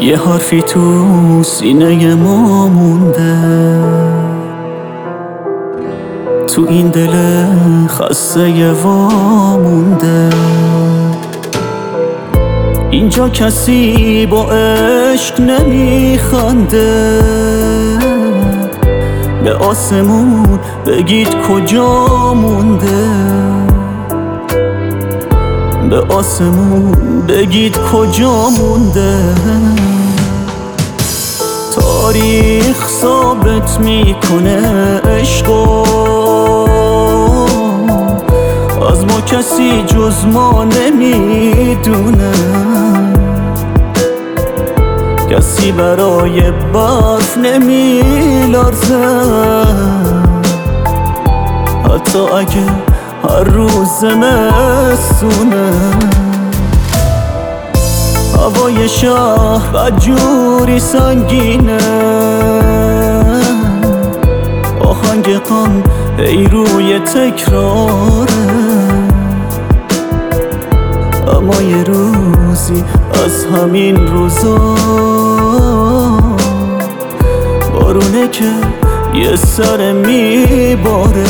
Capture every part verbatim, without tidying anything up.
یه حرفی تو سینه ما مونده، تو این دل خسته وامونده. اینجا کسی با عشق نمیخنده، به آسمون بگید کجا مونده، به آسمون بگید کجا مونده. تاریخ ثابت میکنه عشقو، از ما کسی جز ما نمیدونه، کسی برای برف نمیلرزه، حتی اگه هر روز زمستونه. هوای شهر بدجوری سنگینه، آهنگ غم ای روی تکراره، اما یه روزی از همین روزا بارونه که یه سر میباره.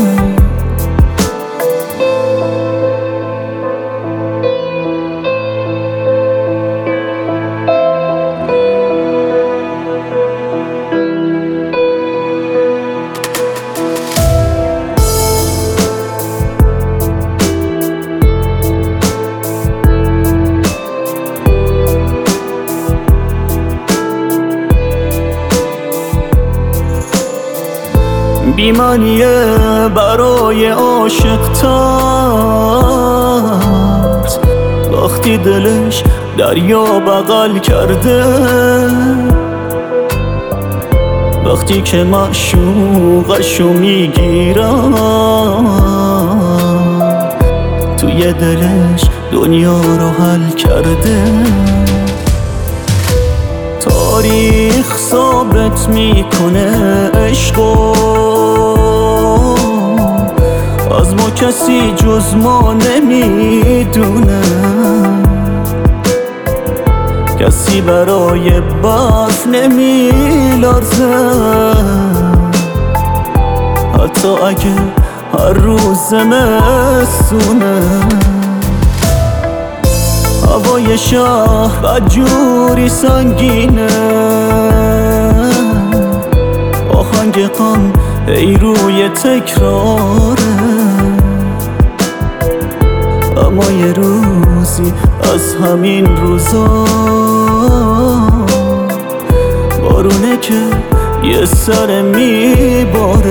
بیمانیه برای عاشق ترد، وقتی دلش دریا بغل کرده، وقتی که معشوقشو میگیرم توی دلش دنیا رو حل کرده. تاریخ ثابت میکنه عشقو، از ما کسی جز ما نمیدونه، کسی برای برف نمیلرزه، حتی اگه هر روز زمستونه. هوای شهر بدجوری سنگینه، آهنگ غم ای روی تکراره، اما یه روزی از همین روزا بارونه که یه سر میباره.